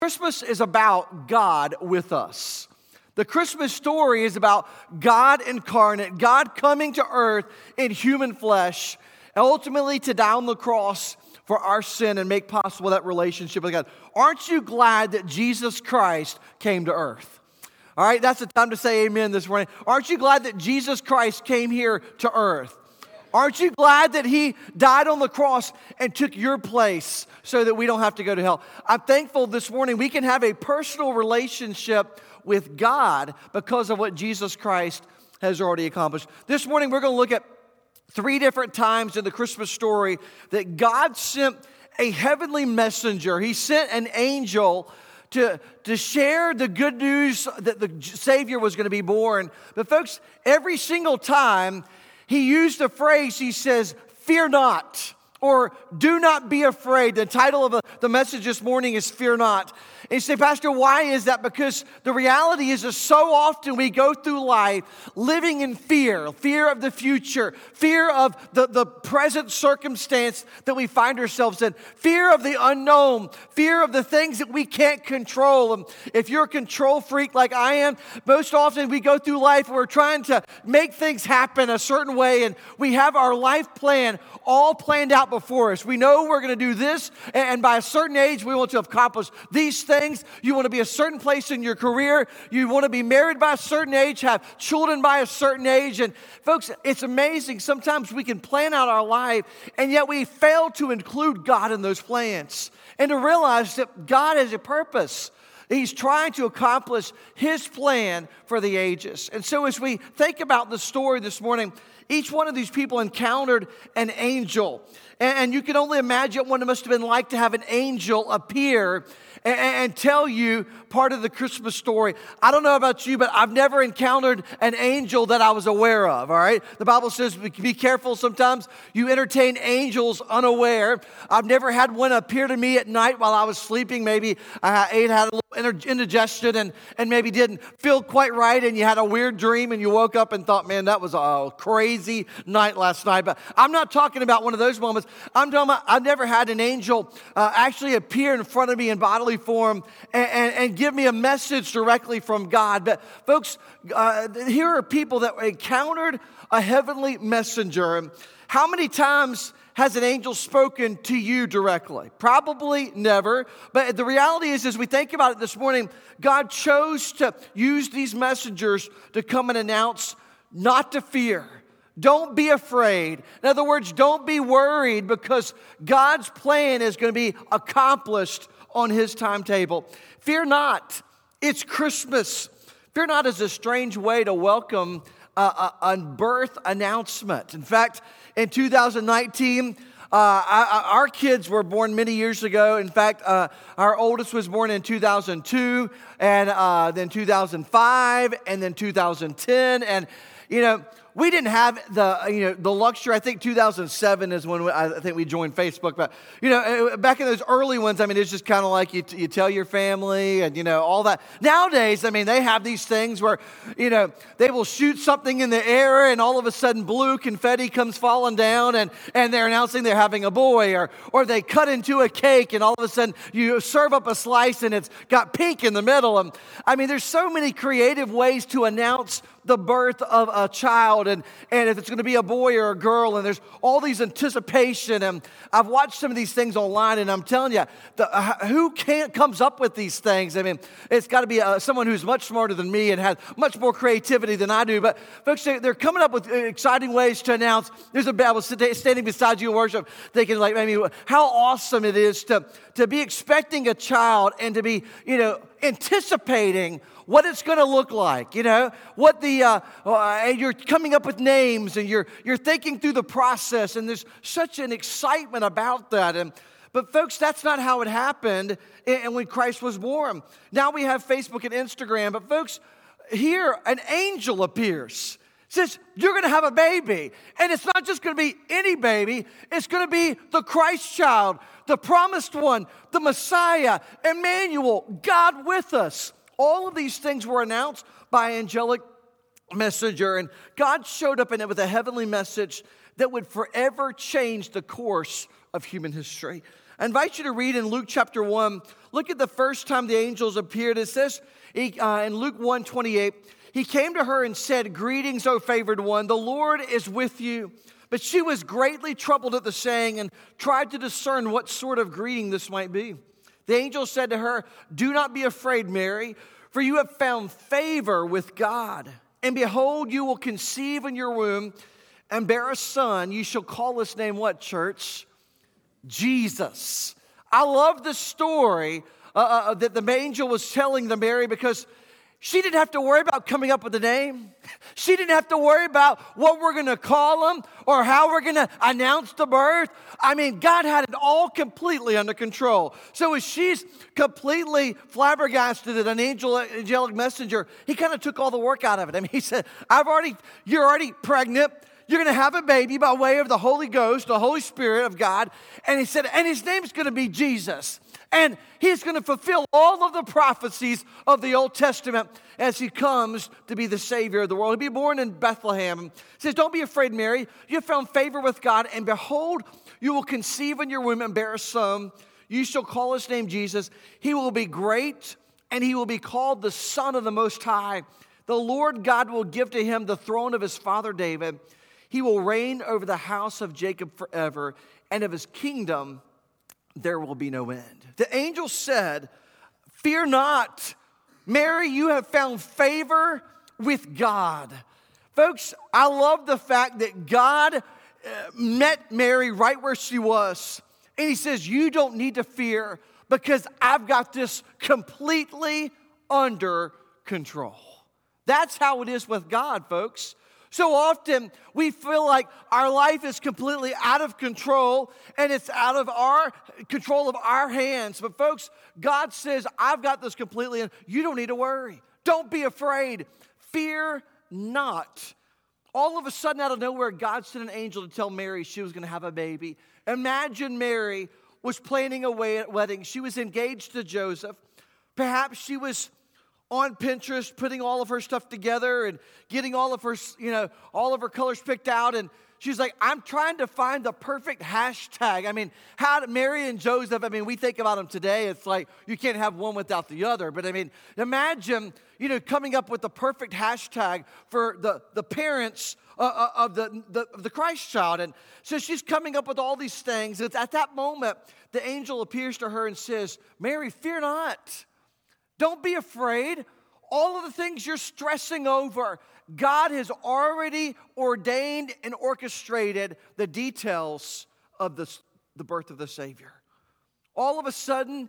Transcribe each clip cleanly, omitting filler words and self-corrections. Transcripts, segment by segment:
Christmas is about God with us. The Christmas story is about God incarnate, God coming to earth in human flesh, and ultimately to die on the cross for our sin and make possible that relationship with God. Aren't you glad that Jesus Christ came to earth? All right, that's the time to say amen this morning. Aren't you glad that Jesus Christ came here to earth? Aren't you glad that He died on the cross and took your place so that we don't have to go to hell? I'm thankful this morning we can have a personal relationship with God because of what Jesus Christ has already accomplished. This morning we're going to look at 3 different times in the Christmas story that God sent a heavenly messenger. He sent an angel to share the good news that the Savior was going to be born. But folks, every single time He used a phrase, He says, "Fear not," or "Do not be afraid." The title of the message this morning is "Fear Not." And you say, "Pastor, why is that?" Because the reality is that so often we go through life living in fear of the future, fear of the present circumstance that we find ourselves in, fear of the unknown, fear of the things that we can't control. And if you're a control freak like I am, most often we go through life and we're trying to make things happen a certain way, and we have our life plan all planned out before us. We know we're going to do this, and by a certain age, we want to accomplish these things. You want to be a certain place in your career. You want to be married by a certain age, have children by a certain age. And folks, it's amazing. Sometimes we can plan out our life, and yet we fail to include God in those plans and to realize that God has a purpose. He's trying to accomplish His plan for the ages. And so as we think about the story this morning, each one of these people encountered an angel. And you can only imagine what it must have been like to have an angel appear and tell you part of the Christmas story. I don't know about you, but I've never encountered an angel that I was aware of, all right? The Bible says be careful sometimes. You entertain angels unaware. I've never had one appear to me at night while I was sleeping. Maybe I had a little indigestion and maybe didn't feel quite right, and you had a weird dream and you woke up and thought, man, that was a crazy night last night. But I'm not talking about one of those moments. I'm talking about I've never had an angel actually appear in front of me in bodily form and give me a message directly from God. But folks, here are people that encountered a heavenly messenger. How many times has an angel spoken to you directly? Probably never. But the reality is, as we think about it this morning, God chose to use these messengers to come and announce not to fear. Don't be afraid. In other words, don't be worried, because God's plan is going to be accomplished on His timetable. Fear not. It's Christmas. Fear not is a strange way to welcome a birth announcement. In fact, in 2019, our kids were born many years ago. In fact, our oldest was born in 2002, and then 2005, and then 2010. And, we didn't have the luxury. I think 2007 is when I think we joined Facebook. But, back in those early ones, it's just kind of like you tell your family and, all that. Nowadays, they have these things where, they will shoot something in the air and all of a sudden blue confetti comes falling down and they're announcing they're having a boy. Or they cut into a cake and all of a sudden you serve up a slice and it's got pink in the middle. And there's so many creative ways to announce the birth of a child, and if it's going to be a boy or a girl, and there's all these anticipation. And I've watched some of these things online, and I'm telling you, who comes up with these things? It's got to be someone who's much smarter than me and has much more creativity than I do. But folks, they're coming up with exciting ways to announce. I was standing beside you in worship, thinking how awesome it is to be expecting a child and to be anticipating what it's going to look like, what and you're coming up with names and you're thinking through the process, and there's such an excitement about that. But folks, that's not how it happened and when Christ was born. Now we have Facebook and Instagram, but folks, here an angel appears. Says, you're going to have a baby. And it's not just going to be any baby. It's going to be the Christ child, the promised one, the Messiah, Emmanuel, God with us. All of these things were announced by angelic messenger, and God showed up in it with a heavenly message that would forever change the course of human history. I invite you to read in Luke chapter 1. Look at the first time the angels appeared. It says in Luke 1:28, he came to her and said, "Greetings, O favored one, the Lord is with you." But she was greatly troubled at the saying and tried to discern what sort of greeting this might be. The angel said to her, "Do not be afraid, Mary, for you have found favor with God. And behold, you will conceive in your womb and bear a son. You shall call his name" what, church? Jesus. I love the story that the angel was telling to Mary, because she didn't have to worry about coming up with a name. She didn't have to worry about what we're going to call him or how we're going to announce the birth. I mean, God had it all completely under control. So as she's completely flabbergasted at an angelic messenger, he kind of took all the work out of it. I mean, he said, you're already pregnant. You're going to have a baby by way of the Holy Ghost, the Holy Spirit of God. And he said, and his name's going to be Jesus. And he's going to fulfill all of the prophecies of the Old Testament as he comes to be the Savior of the world. He'll be born in Bethlehem. He says, "Don't be afraid, Mary. You have found favor with God. And behold, you will conceive in your womb and bear a son. You shall call his name Jesus. He will be great, and he will be called the Son of the Most High. The Lord God will give to him the throne of his father David. He will reign over the house of Jacob forever, and of his kingdom there will be no end." The angel said, "Fear not, Mary, you have found favor with God." Folks, I love the fact that God met Mary right where she was. And he says, you don't need to fear, because I've got this completely under control. That's how it is with God, folks. So often we feel like our life is completely out of control and it's out of our control of our hands. But folks, God says, I've got this completely, and you don't need to worry. Don't be afraid. Fear not. All of a sudden, out of nowhere, God sent an angel to tell Mary she was going to have a baby. Imagine Mary was planning a wedding. She was engaged to Joseph. Perhaps she was on Pinterest, putting all of her stuff together and getting all of her colors picked out. And she's like, I'm trying to find the perfect hashtag. I mean, how Mary and Joseph, we think about them today. It's like you can't have one without the other. But imagine, coming up with the perfect hashtag for the parents of the Christ child. And so she's coming up with all these things. And at that moment, the angel appears to her and says, Mary, fear not. Don't be afraid. All of the things you're stressing over, God has already ordained and orchestrated the details of the birth of the Savior. All of a sudden,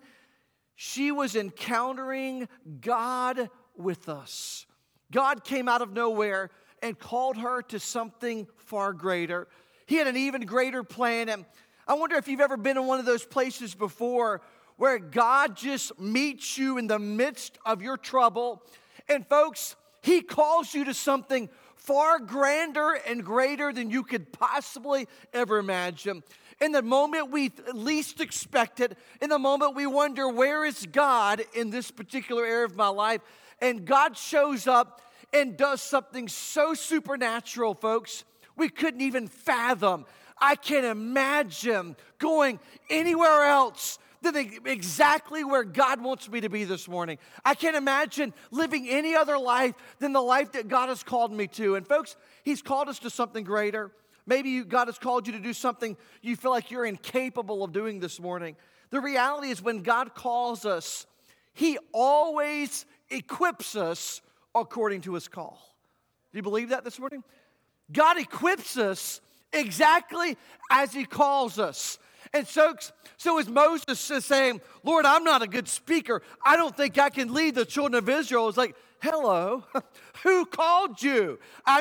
she was encountering God with us. God came out of nowhere and called her to something far greater. He had an even greater plan. And I wonder if you've ever been in one of those places before where God just meets you in the midst of your trouble. And folks, He calls you to something far grander and greater than you could possibly ever imagine. In the moment we least expect it, in the moment we wonder, where is God in this particular area of my life? And God shows up and does something so supernatural, folks, we couldn't even fathom. I can't imagine going anywhere else than exactly where God wants me to be this morning. I can't imagine living any other life than the life that God has called me to. And folks, He's called us to something greater. Maybe God has called you to do something you feel like you're incapable of doing this morning. The reality is, when God calls us, He always equips us according to His call. Do you believe that this morning? God equips us exactly as He calls us. And so as Moses is saying, Lord, I'm not a good speaker. I don't think I can lead the children of Israel. It's like, hello, who called you?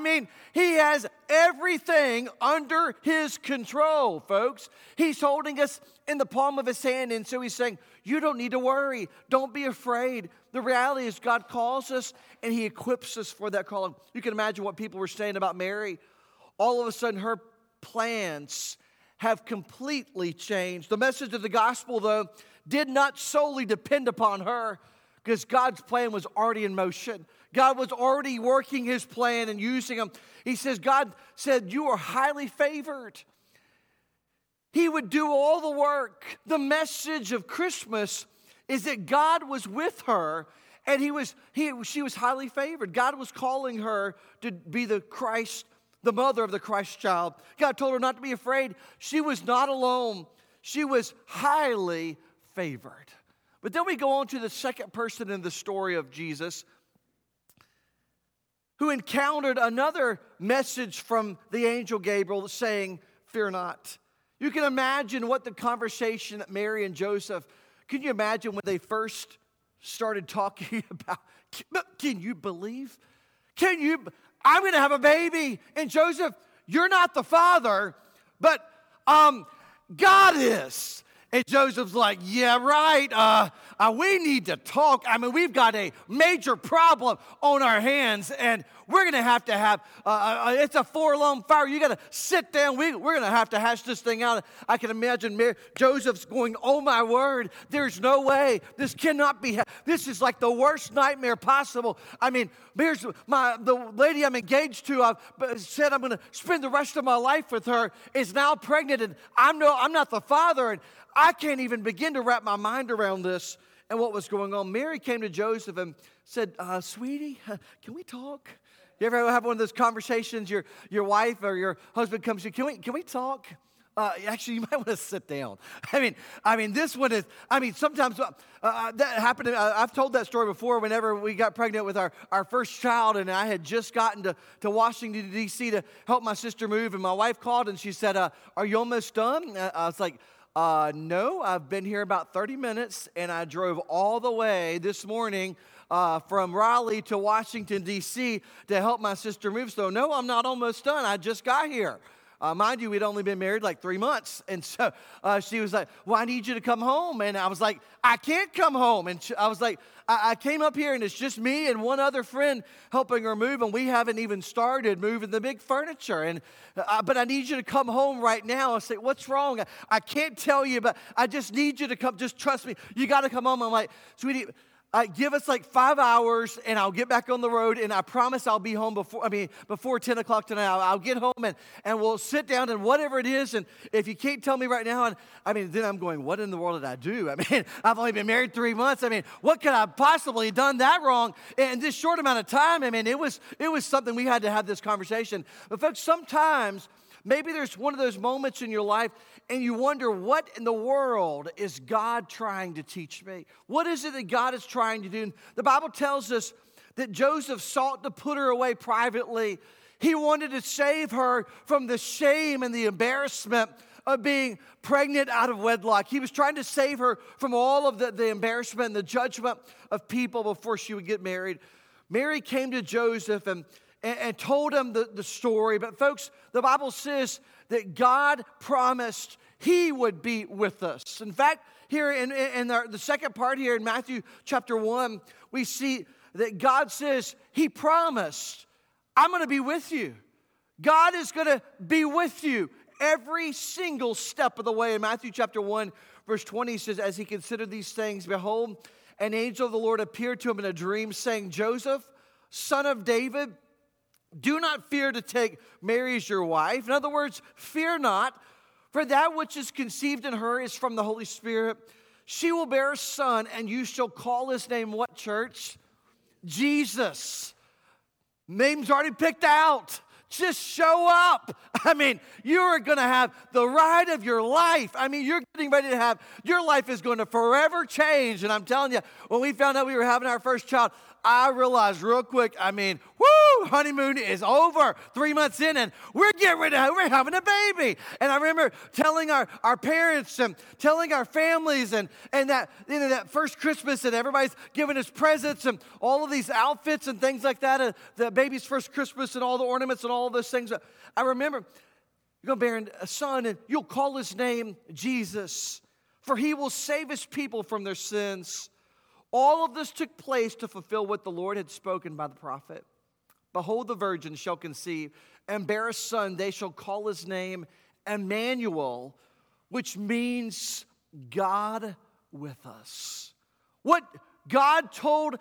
He has everything under His control, folks. He's holding us in the palm of His hand. And so He's saying, you don't need to worry. Don't be afraid. The reality is God calls us and He equips us for that calling. You can imagine what people were saying about Mary. All of a sudden, her plans have completely changed. The message of the gospel, though, did not solely depend upon her, because God's plan was already in motion. God was already working His plan and using them. He says, God said, you are highly favored. He would do all the work. The message of Christmas is that God was with her, and she was highly favored. God was calling her to be the Christ, the mother of the Christ child. God told her not to be afraid. She was not alone. She was highly favored. But then we go on to the second person in the story of Jesus, who encountered another message from the angel Gabriel saying, "Fear not." You can imagine what the conversation that Mary and Joseph, can you imagine when they first started talking about, can you believe? I'm going to have a baby. And Joseph, you're not the father, but God is. And Joseph's like, yeah, right. We need to talk. I mean, we've got a major problem on our hands, and we're going to have, it's a 4-alarm fire. You got to sit down. We're going to have to hash this thing out. I can imagine Joseph's going, oh my word, there's no way. This cannot be. This is like the worst nightmare possible. I mean, here's the lady I'm engaged to. I've said I'm going to spend the rest of my life with her, is now pregnant, and I'm not the father, and I can't even begin to wrap my mind around this and what was going on. Mary came to Joseph and said, sweetie, can we talk? You ever have one of those conversations, your wife or your husband comes to you, can we talk? Actually, you might want to sit down. I mean, this one is, sometimes that happened. I've told that story before whenever we got pregnant with our first child, and I had just gotten to Washington, D.C. to help my sister move, and my wife called and she said, are you almost done? I was like, no, I've been here about 30 minutes, and I drove all the way this morning from Raleigh to Washington, D.C. to help my sister move. So, no, I'm not almost done. I just got here. Mind you, we'd only been married like 3 months. And so she was like, well, I need you to come home. And I was like, I can't come home. And I was like, I came up here and it's just me and one other friend helping her move. And we haven't even started moving the big furniture. And but I need you to come home right now. I say, what's wrong? I can't tell you, but I just need you to come. Just trust me. You got to come home. I'm like, sweetie, give us like 5 hours and I'll get back on the road, and I promise I'll be home before 10 o'clock tonight. I'll get home and we'll sit down and whatever it is, and if you can't tell me right now, then I'm going, what in the world did I do? I've only been married 3 months. What could I possibly have done that wrong in this short amount of time? It was something we had to have this conversation. But folks, sometimes maybe there's one of those moments in your life and you wonder, what in the world is God trying to teach me? What is it that God is trying to do? And the Bible tells us that Joseph sought to put her away privately. He wanted to save her from the shame and the embarrassment of being pregnant out of wedlock. He was trying to save her from all of the embarrassment and the judgment of people before she would get married. Mary came to Joseph and told him the story. But folks, the Bible says that God promised He would be with us. In fact, here in the second part here in Matthew chapter 1, we see that God says He promised, I'm going to be with you. God is going to be with you every single step of the way. In Matthew chapter 1, verse 20 says, as he considered these things, behold, an angel of the Lord appeared to him in a dream, saying, Joseph, son of David, do not fear to take Mary as your wife. In other words, fear not, for that which is conceived in her is from the Holy Spirit. She will bear a son, and you shall call his name what, church? Jesus. Name's already picked out. Just show up. You are going to have the ride of your life. You're getting ready to have, your life is going to forever change. And I'm telling you, when we found out we were having our first child, I realized real quick, honeymoon is over. 3 months in, and we're having a baby. And I remember telling our parents and telling our families and that first Christmas, and everybody's giving us presents and all of these outfits and things like that, the baby's first Christmas and all the ornaments and all of those things. I remember, you're going to bear a son, and you'll call his name Jesus, for he will save his people from their sins. All of this took place to fulfill what the Lord had spoken by the prophet. Behold, the virgin shall conceive and bear a son. They shall call his name Emmanuel, which means God with us. What God told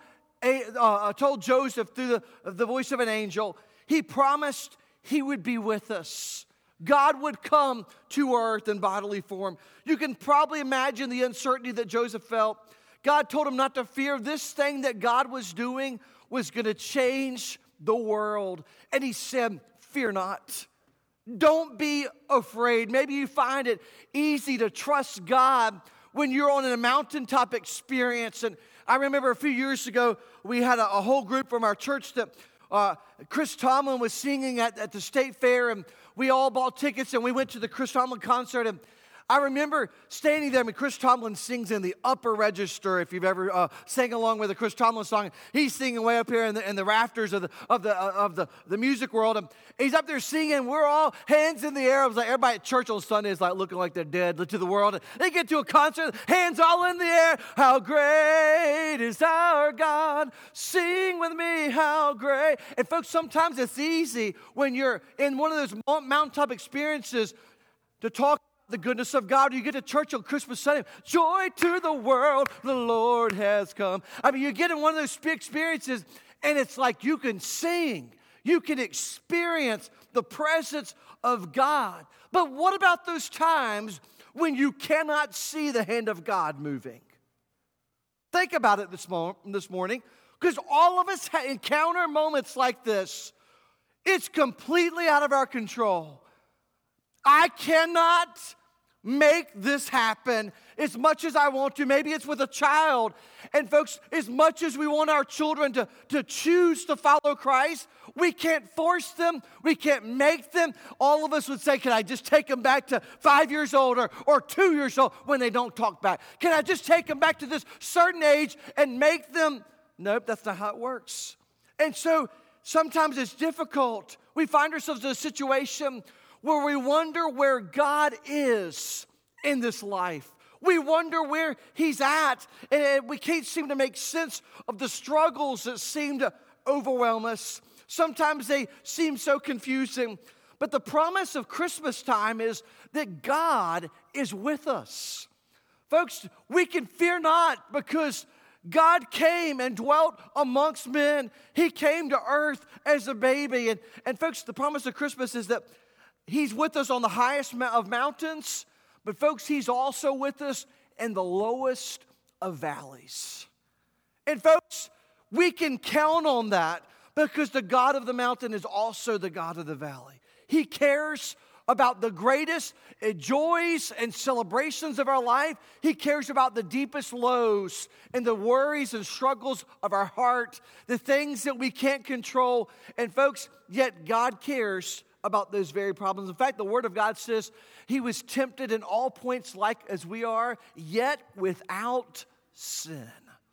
Joseph through the voice of an angel, He promised He would be with us. God would come to earth in bodily form. You can probably imagine the uncertainty that Joseph felt. God told him not to fear. This thing that God was doing was going to change the world. And he said, fear not. Don't be afraid. Maybe you find it easy to trust God when you're on a mountaintop experience. And I remember a few years ago, we had a whole group from our church that Chris Tomlin was singing at the state fair, and we all bought tickets, and we went to the Chris Tomlin concert. And I remember standing there, and Chris Tomlin sings in the upper register. If you've ever sang along with a Chris Tomlin song, he's singing way up here in the rafters of the music world. And he's up there singing. We're all hands in the air. I was like, everybody at church on Sunday is like looking like they're dead to the world. And they get to a concert, hands all in the air. How great is our God? Sing with me, how great. And folks, sometimes it's easy when you're in one of those mountaintop experiences to talk the goodness of God. You get to church on Christmas Sunday, joy to the world, the Lord has come. I mean, you get in one of those experiences, and it's like you can sing, you can experience the presence of God. But what about those times when you cannot see the hand of God moving? Think about it this morning, because all of us encounter moments like this. It's completely out of our control. I cannot make this happen as much as I want to. Maybe it's with a child. And folks, as much as we want our children to choose to follow Christ, we can't force them. We can't make them. All of us would say, can I just take them back to 5 years old or 2 years old when they don't talk back? Can I just take them back to this certain age and make them? Nope, that's not how it works. And so sometimes it's difficult. We find ourselves in a situation where we wonder where God is in this life. We wonder where He's at, and we can't seem to make sense of the struggles that seem to overwhelm us. Sometimes they seem so confusing, but the promise of Christmas time is that God is with us. Folks, we can fear not because God came and dwelt amongst men. He came to earth as a baby. And folks, the promise of Christmas is that He's with us on the highest of mountains, but folks, He's also with us in the lowest of valleys. And folks, we can count on that because the God of the mountain is also the God of the valley. He cares about the greatest joys and celebrations of our life. He cares about the deepest lows and the worries and struggles of our heart, the things that we can't control. And folks, yet God cares about those very problems. In fact, the Word of God says He was tempted in all points like as we are, yet without sin.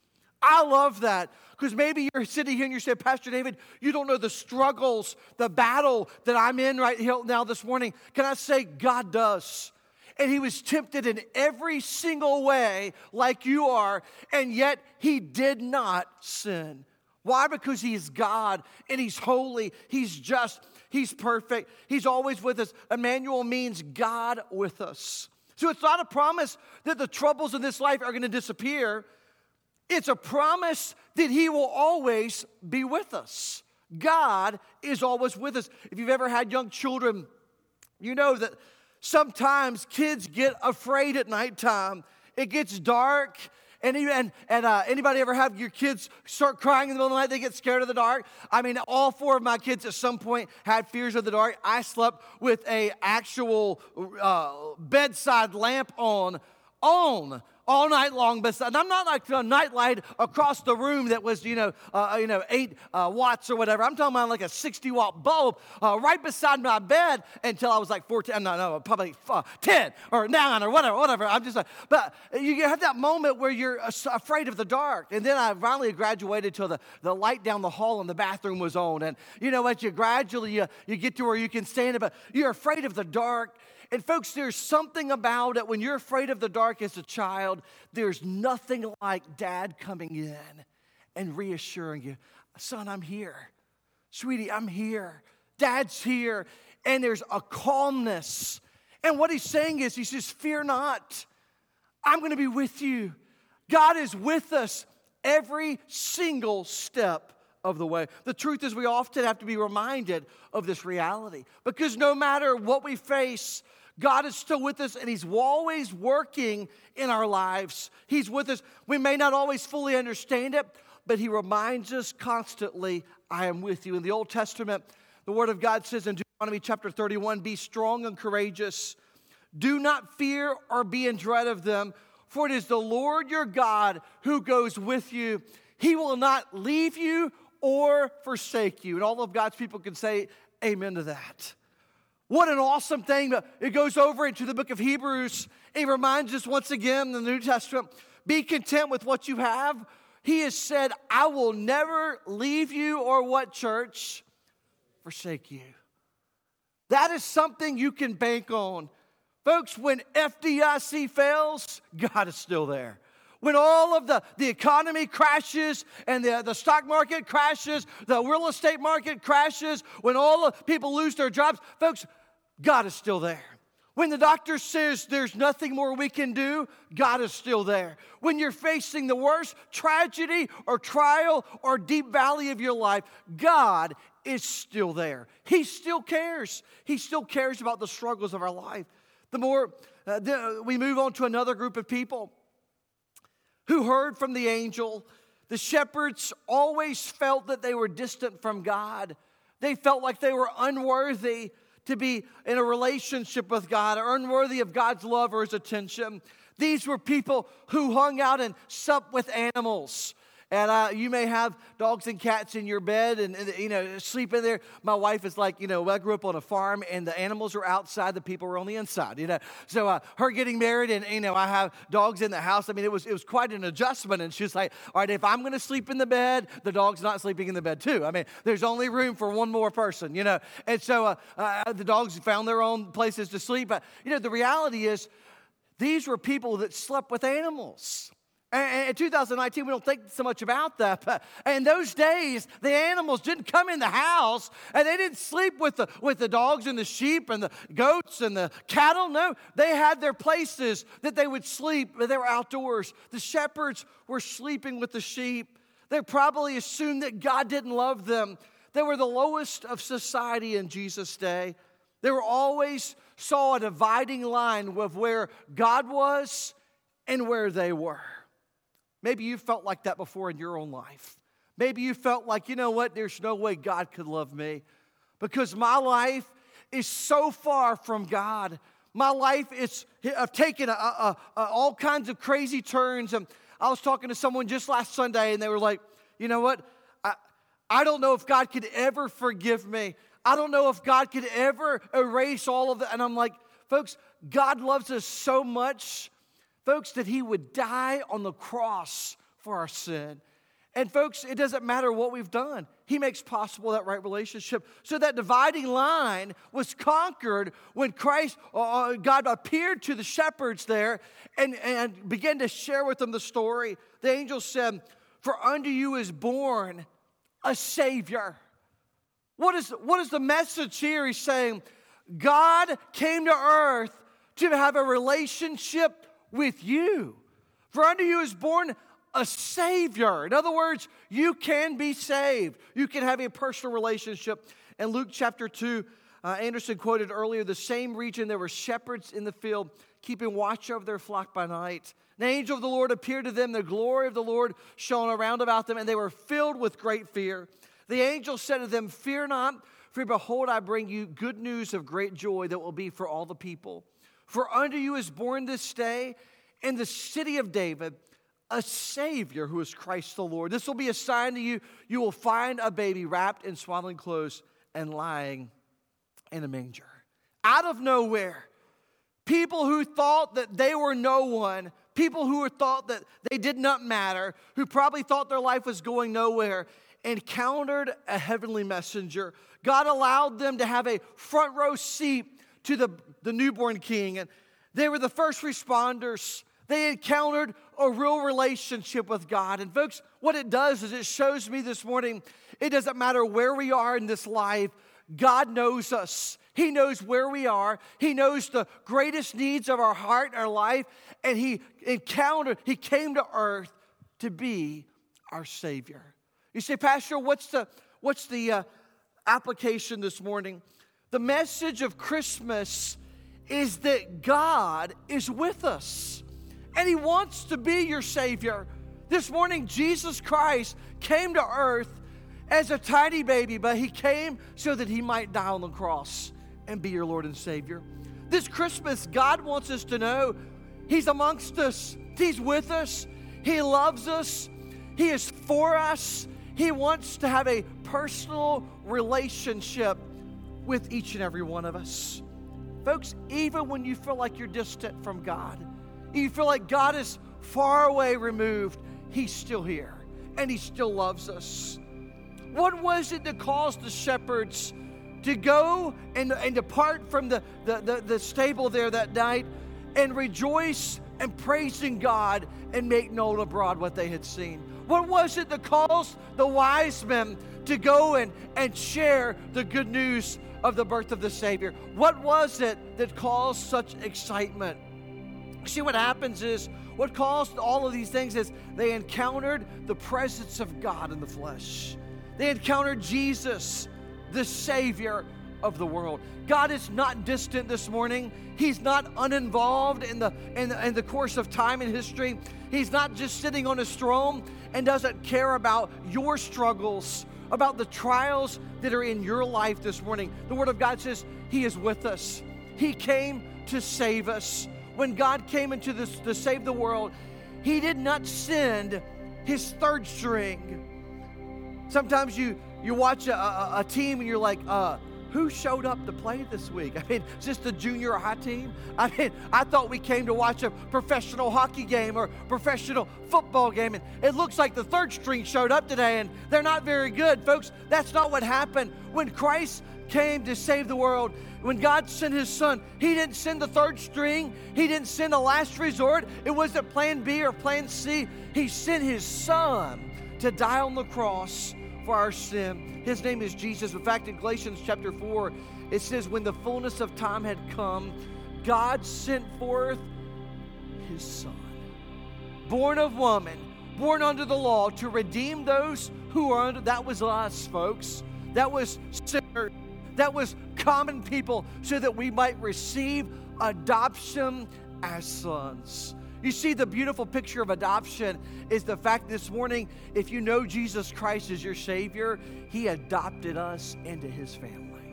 I love that because maybe you're sitting here and you say, Pastor David, you don't know the struggles, the battle that I'm in right here now this morning. Can I say God does? And He was tempted in every single way like you are, and yet He did not sin. Why? Because He is God and He's holy, He's just, He's perfect, He's always with us. Emmanuel means God with us. So it's not a promise that the troubles in this life are going to disappear. It's a promise that He will always be with us. God is always with us. If you've ever had young children, you know that sometimes kids get afraid at nighttime. It gets dark. And anybody ever have your kids start crying in the middle of the night? They get scared of the dark. I mean, all 4 of my kids at some point had fears of the dark. I slept with a actual bedside lamp on all night long. And I'm not like a nightlight across the room that was 8 watts or whatever. I'm talking about like a 60-watt bulb right beside my bed until I was like 14. No, probably 10 or 9 or whatever. I'm just like, but you have that moment where you're afraid of the dark. And then I finally graduated till the light down the hall in the bathroom was on. And you know what? You gradually you get to where you can stand it, but you're afraid of the dark. And folks, there's something about it when you're afraid of the dark as a child. There's nothing like Dad coming in and reassuring you, son, I'm here. Sweetie, I'm here. Dad's here. And there's a calmness. And what He's saying is, He says, fear not. I'm going to be with you. God is with us every single step of the way. The truth is we often have to be reminded of this reality because no matter what we face, God is still with us and He's always working in our lives. He's with us. We may not always fully understand it, but He reminds us constantly, I am with you. In the Old Testament, the Word of God says in Deuteronomy chapter 31, be strong and courageous. Do not fear or be in dread of them, for it is the Lord your God who goes with you. He will not leave you or forsake you. And all of God's people can say amen to that. What an awesome thing. It goes over into the book of Hebrews. It reminds us once again in the New Testament, be content with what you have. He has said, I will never leave you or what, church? Forsake you. That is something you can bank on. Folks, when FDIC fails, God is still there. When all of the economy crashes and the stock market crashes, the real estate market crashes, when all the people lose their jobs, folks, God is still there. When the doctor says there's nothing more we can do, God is still there. When you're facing the worst tragedy or trial or deep valley of your life, God is still there. He still cares. He still cares about the struggles of our life. The more we move on to another group of people who heard from the angel, the shepherds always felt that they were distant from God. They felt like they were unworthy to be in a relationship with God or unworthy of God's love or His attention. These were people who hung out and supped with animals. And you may have dogs and cats in your bed and sleep in there. My wife is like, I grew up on a farm and the animals are outside, the people were on the inside, So her getting married and, I have dogs in the house. I mean, it was quite an adjustment. And she's like, all right, if I'm going to sleep in the bed, the dog's not sleeping in the bed too. I mean, there's only room for one more person, And so the dogs found their own places to sleep. But, the reality is these were people that slept with animals. And in 2019, we don't think so much about that. But in those days, the animals didn't come in the house, and they didn't sleep with the dogs and the sheep and the goats and the cattle. No, they had their places that they would sleep, but they were outdoors. The shepherds were sleeping with the sheep. They probably assumed that God didn't love them. They were the lowest of society in Jesus' day. They were always saw a dividing line of where God was and where they were. Maybe you felt like that before in your own life. Maybe you felt like, there's no way God could love me because my life is so far from God. My life is, I've taken all kinds of crazy turns. And I was talking to someone just last Sunday and they were like, I don't know if God could ever forgive me. I don't know if God could ever erase all of that. And I'm like, folks, God loves us so much, folks, that He would die on the cross for our sin. And folks, it doesn't matter what we've done. He makes possible that right relationship. So that dividing line was conquered when God appeared to the shepherds there and began to share with them the story. The angel said, for unto you is born a Savior. What is the message here? He's saying, God came to earth to have a relationship with you. For unto you is born a Savior. In other words, you can be saved. You can have a personal relationship. In Luke chapter 2, Anderson quoted earlier, the same region there were shepherds in the field, keeping watch over their flock by night. The angel of the Lord appeared to them. The glory of the Lord shone around about them, and they were filled with great fear. The angel said to them, fear not, for behold, I bring you good news of great joy that will be for all the people. For unto you is born this day in the city of David a Savior who is Christ the Lord. This will be a sign to you. You will find a baby wrapped in swaddling clothes and lying in a manger. Out of nowhere, people who thought that they were no one, people who thought that they did not matter, who probably thought their life was going nowhere, encountered a heavenly messenger. God allowed them to have a front row seat to the newborn king. And they were the first responders. They encountered a real relationship with God. And folks, what it does is it shows me this morning, it doesn't matter where we are in this life, God knows us. He knows where we are. He knows the greatest needs of our heart and our life. And He came to earth to be our Savior. You say, Pastor, what's the application this morning? The message of Christmas is that God is with us, and He wants to be your Savior. This morning, Jesus Christ came to earth as a tiny baby, but He came so that He might die on the cross and be your Lord and Savior. This Christmas, God wants us to know He's amongst us. He's with us. He loves us. He is for us. He wants to have a personal relationship with each and every one of us. Folks, even when you feel like you're distant from God, you feel like God is far away removed, He's still here, and He still loves us. What was it that caused the shepherds to go and depart from the stable there that night and rejoice and praising God and make known abroad what they had seen? What was it that caused the wise men to go and share the good news of the birth of the Savior? What was it that caused such excitement? See, what happens is, what caused all of these things is they encountered the presence of God in the flesh. They encountered Jesus, the Savior of the world. God is not distant this morning. He's not uninvolved in the course of time and history. He's not just sitting on His throne and doesn't care about your struggles, about the trials that are in your life this morning. The Word of God says He is with us. He came to save us. When God came into this to save the world, He did not send His third string. Sometimes you watch a team and you're like, who showed up to play this week? I mean, is this the junior high team? I mean, I thought we came to watch a professional hockey game or professional football game, and it looks like the third string showed up today, and they're not very good. Folks, that's not what happened. When Christ came to save the world, when God sent His Son, He didn't send the third string. He didn't send a last resort. It wasn't plan B or plan C. He sent His Son to die on the cross for our sin. His name is Jesus. In fact, in Galatians chapter 4, it says, when the fullness of time had come, God sent forth His Son, born of woman, born under the law, to redeem those who are under. That was us, folks. That was sinners. That was common people, so that we might receive adoption as sons. You see, the beautiful picture of adoption is the fact this morning, if you know Jesus Christ as your Savior, He adopted us into His family.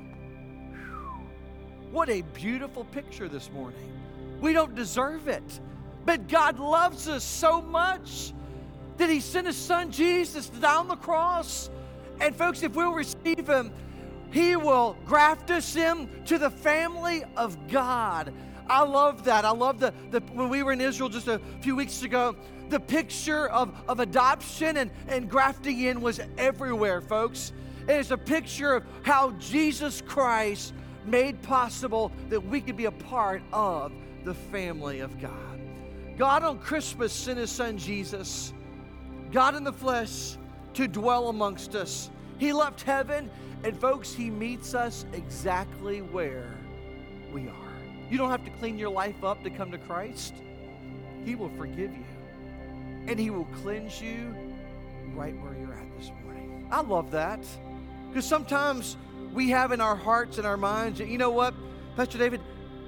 Whew. What a beautiful picture this morning. We don't deserve it, but God loves us so much that He sent His Son Jesus to die on the cross. And folks, if we'll receive Him, He will graft us into the family of God. I love that. I love when we were in Israel just a few weeks ago, the picture of adoption and grafting in was everywhere, folks. And it's a picture of how Jesus Christ made possible that we could be a part of the family of God. God on Christmas sent His Son Jesus, God in the flesh, to dwell amongst us. He left heaven, and folks, He meets us exactly where we are. You don't have to clean your life up to come to Christ. He will forgive you, and He will cleanse you right where you're at this morning. I love that, because sometimes we have in our hearts and our minds, you know what, Pastor David,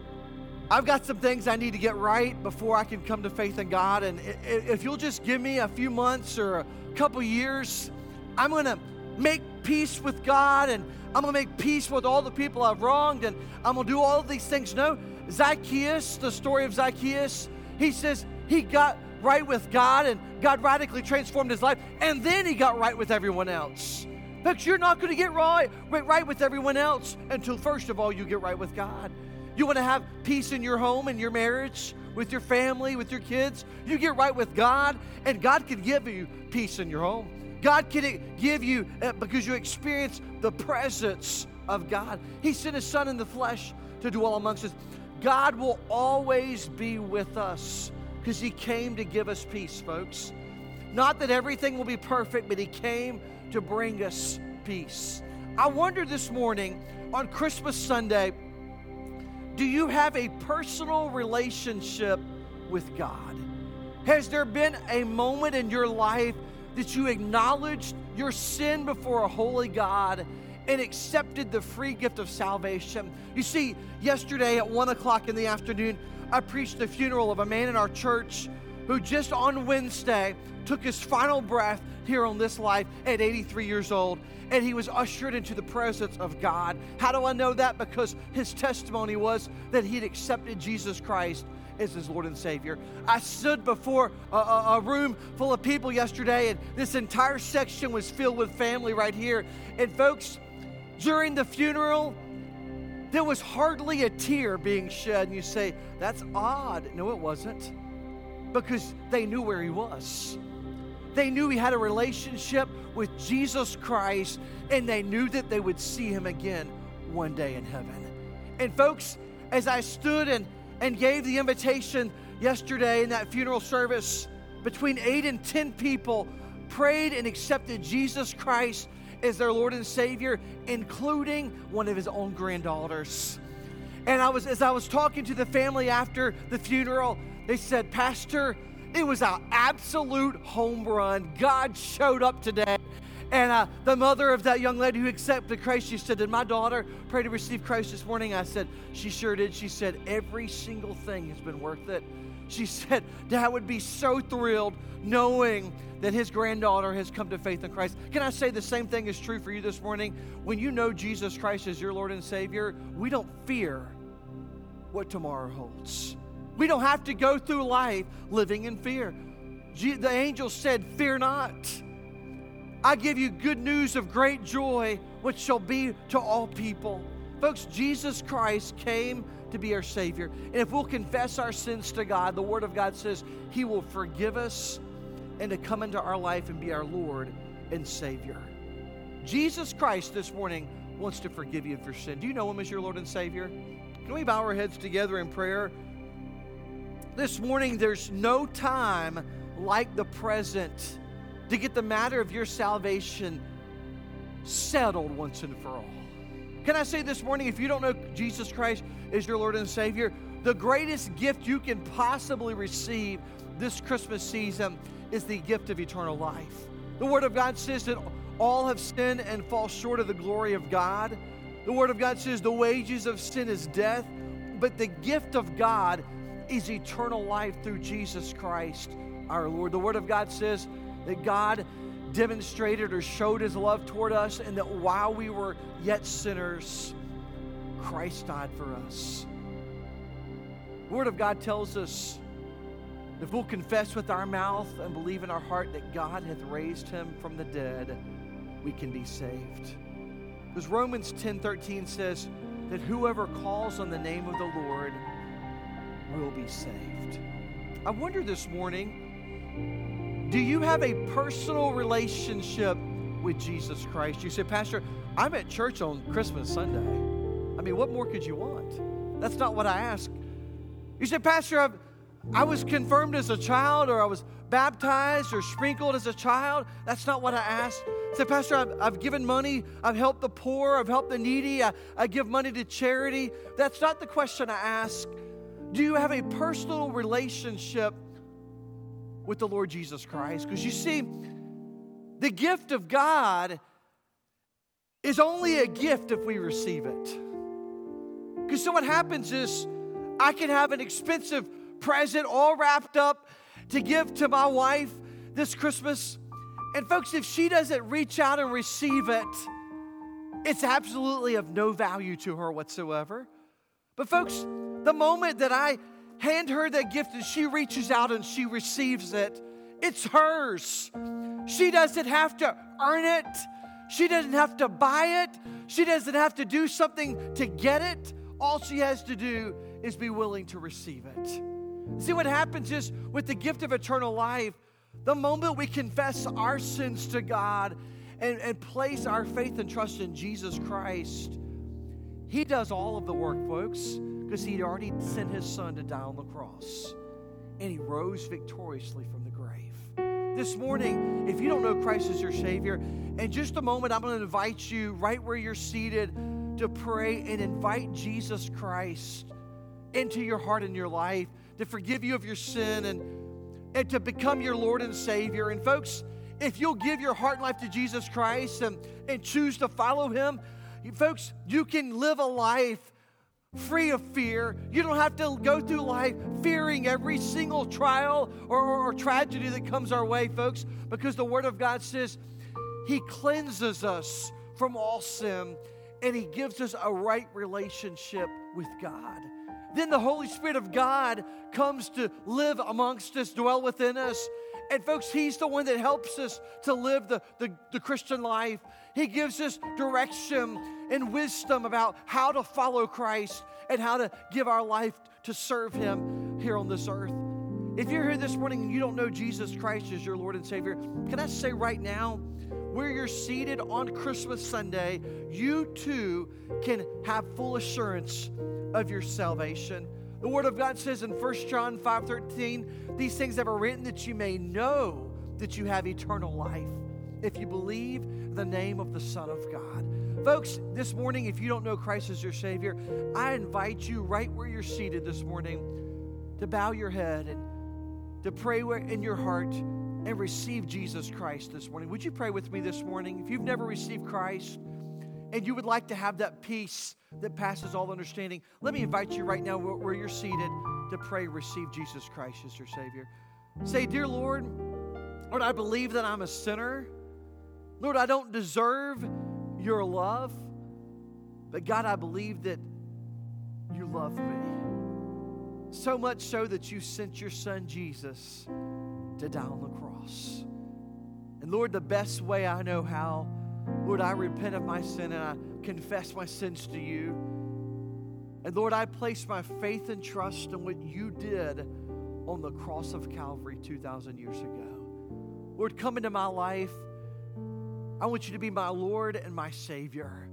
I've got some things I need to get right before I can come to faith in God, and if you'll just give me a few months or a couple years, I'm going to make peace with God, and I'm going to make peace with all the people I've wronged, and I'm going to do all of these things. No, Zacchaeus, the story of Zacchaeus, he says he got right with God, and God radically transformed his life, and then he got right with everyone else. But you're not going to get right with everyone else until, first of all, you get right with God. You want to have peace in your home, in your marriage, with your family, with your kids, you get right with God, and God can give you peace in your home. God can give you, because you experience the presence of God. He sent His Son in the flesh to dwell amongst us. God will always be with us because He came to give us peace, folks. Not that everything will be perfect, but He came to bring us peace. I wonder this morning, on Christmas Sunday, do you have a personal relationship with God? Has there been a moment in your life that you acknowledged your sin before a holy God and accepted the free gift of salvation. You see, yesterday at 1 o'clock in the afternoon, I preached the funeral of a man in our church who just on Wednesday took his final breath here on this life at 83 years old, and he was ushered into the presence of God. How do I know that? Because his testimony was that he had accepted Jesus Christ as his Lord and Savior. I stood before a room full of people yesterday, and this entire section was filled with family right here. And folks, during the funeral, there was hardly a tear being shed. And you say, that's odd. No, it wasn't. Because they knew where he was. They knew he had a relationship with Jesus Christ, and they knew that they would see him again one day in heaven. And folks, as I stood and gave the invitation yesterday in that funeral service, between 8 and 10 people prayed and accepted Jesus Christ as their Lord and Savior, including one of his own granddaughters. And as I was talking to the family after the funeral, they said, Pastor, it was an absolute home run. God showed up today. And the mother of that young lady who accepted Christ, she said, did my daughter pray to receive Christ this morning? I said, she sure did. She said, every single thing has been worth it. She said, Dad would be so thrilled knowing that his granddaughter has come to faith in Christ. Can I say the same thing is true for you this morning? When you know Jesus Christ as your Lord and Savior, we don't fear what tomorrow holds. We don't have to go through life living in fear. The angel said, fear not. I give you good news of great joy, which shall be to all people. Folks, Jesus Christ came to be our Savior. And if we'll confess our sins to God, the Word of God says He will forgive us and to come into our life and be our Lord and Savior. Jesus Christ this morning wants to forgive you of your sin. Do you know Him as your Lord and Savior? Can we bow our heads together in prayer? This morning, there's no time like the present to get the matter of your salvation settled once and for all. Can I say this morning, if you don't know Jesus Christ as your Lord and Savior, the greatest gift you can possibly receive this Christmas season is the gift of eternal life. The Word of God says that all have sinned and fall short of the glory of God. The Word of God says the wages of sin is death, but the gift of God is eternal life through Jesus Christ our Lord. The Word of God says that God demonstrated or showed His love toward us, and that while we were yet sinners, Christ died for us. The Word of God tells us if we'll confess with our mouth and believe in our heart that God hath raised Him from the dead, we can be saved. Because Romans 10:13 says that whoever calls on the name of the Lord will be saved. I wonder this morning, do you have a personal relationship with Jesus Christ? You say, Pastor, I'm at church on Christmas Sunday. I mean, what more could you want? That's not what I ask. You say, Pastor, I was confirmed as a child, or I was baptized or sprinkled as a child. That's not what I asked. I said, Pastor, I've given money. I've helped the poor. I've helped the needy. I give money to charity. That's not the question I ask. Do you have a personal relationship with the Lord Jesus Christ? Because you see, the gift of God is only a gift if we receive it. Because so what happens is I can have an expensive present all wrapped up to give to my wife this Christmas. And folks, if she doesn't reach out and receive it, it's absolutely of no value to her whatsoever. But folks, the moment that I hand her that gift and she reaches out and she receives it, it's hers. She doesn't have to earn it. She doesn't have to buy it. She doesn't have to do something to get it. All she has to do is be willing to receive it. See, what happens is with the gift of eternal life, the moment we confess our sins to God and place our faith and trust in Jesus Christ, He does all of the work, folks, because He'd already sent His Son to die on the cross. And He rose victoriously from the grave. This morning, if you don't know Christ as your Savior, in just a moment, I'm going to invite you right where you're seated to pray and invite Jesus Christ into your heart and your life, to forgive you of your sin and to become your Lord and Savior. And folks, if you'll give your heart and life to Jesus Christ and choose to follow him, folks, you can live a life free of fear. You don't have to go through life fearing every single trial or tragedy that comes our way, folks, because the Word of God says he cleanses us from all sin and he gives us a right relationship with God. Then the Holy Spirit of God comes to live amongst us, dwell within us. And folks, he's the one that helps us to live the Christian life. He gives us direction and wisdom about how to follow Christ and how to give our life to serve him here on this earth. If you're here this morning and you don't know Jesus Christ as your Lord and Savior, can I say right now, where you're seated on Christmas Sunday, you too can have full assurance of your salvation. The Word of God says in 1 John 5:13, these things have I written that you may know that you have eternal life if you believe in the name of the Son of God. Folks, this morning, if you don't know Christ as your Savior, I invite you right where you're seated this morning to bow your head and to pray in your heart and receive Jesus Christ this morning. Would you pray with me this morning? If you've never received Christ and you would like to have that peace that passes all understanding, let me invite you right now where you're seated to pray, receive Jesus Christ as your Savior. Say, dear Lord, I believe that I'm a sinner. Lord, I don't deserve your love, but God, I believe that you love me. So much so that you sent your son Jesus to die on the cross. And Lord, the best way I know how, Lord, I repent of my sin and I confess my sins to you. And Lord, I place my faith and trust in what you did on the cross of Calvary 2,000 years ago. Lord, come into my life. I want you to be my Lord and my Savior.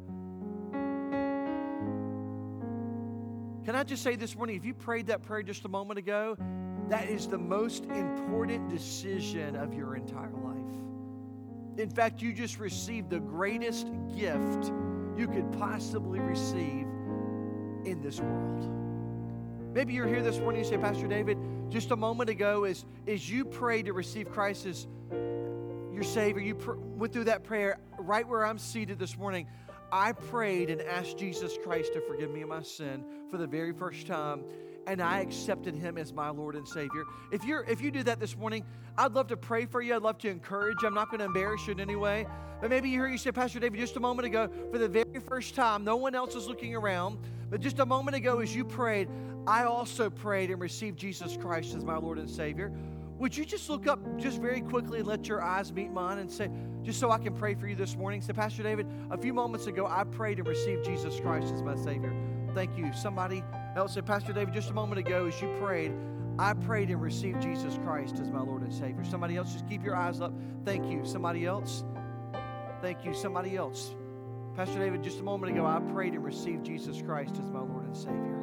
Can I just say this morning, if you prayed that prayer just a moment ago, that is the most important decision of your entire life. In fact, you just received the greatest gift you could possibly receive in this world. Maybe you're here this morning and you say, Pastor David, just a moment ago as you prayed to receive Christ as your Savior, you went through that prayer right where I'm seated this morning. I prayed and asked Jesus Christ to forgive me of my sin for the very first time, and I accepted him as my Lord and Savior. If you do that this morning, I'd love to pray for you. I'd love to encourage you. I'm not going to embarrass you in any way. But maybe you hear you say, Pastor David, just a moment ago, for the very first time, no one else is looking around, but just a moment ago as you prayed, I also prayed and received Jesus Christ as my Lord and Savior. Would you just look up just very quickly and let your eyes meet mine and say, just so I can pray for you this morning, say, Pastor David, a few moments ago, I prayed and received Jesus Christ as my Savior. Thank you. Somebody else said, Pastor David, just a moment ago, as you prayed, I prayed and received Jesus Christ as my Lord and Savior. Somebody else, just keep your eyes up. Thank you. Somebody else? Thank you. Somebody else? Pastor David, just a moment ago, I prayed and received Jesus Christ as my Lord and Savior.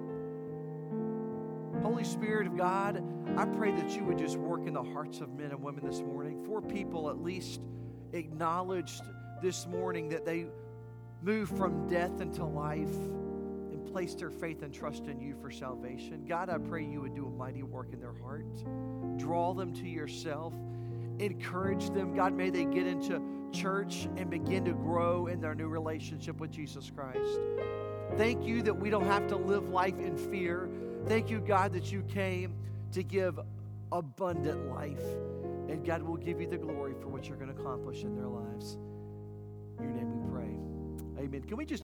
Holy Spirit of God, I pray that you would just work in the hearts of men and women this morning. 4 people at least acknowledged this morning that they moved from death into life and placed their faith and trust in you for salvation. God, I pray you would do a mighty work in their heart. Draw them to yourself. Encourage them. God, may they get into church and begin to grow in their new relationship with Jesus Christ. Thank you that we don't have to live life in fear. Thank you, God, that you came to give abundant life. And God will give you the glory for what you're going to accomplish in their lives. In your name we pray. Amen. Can we just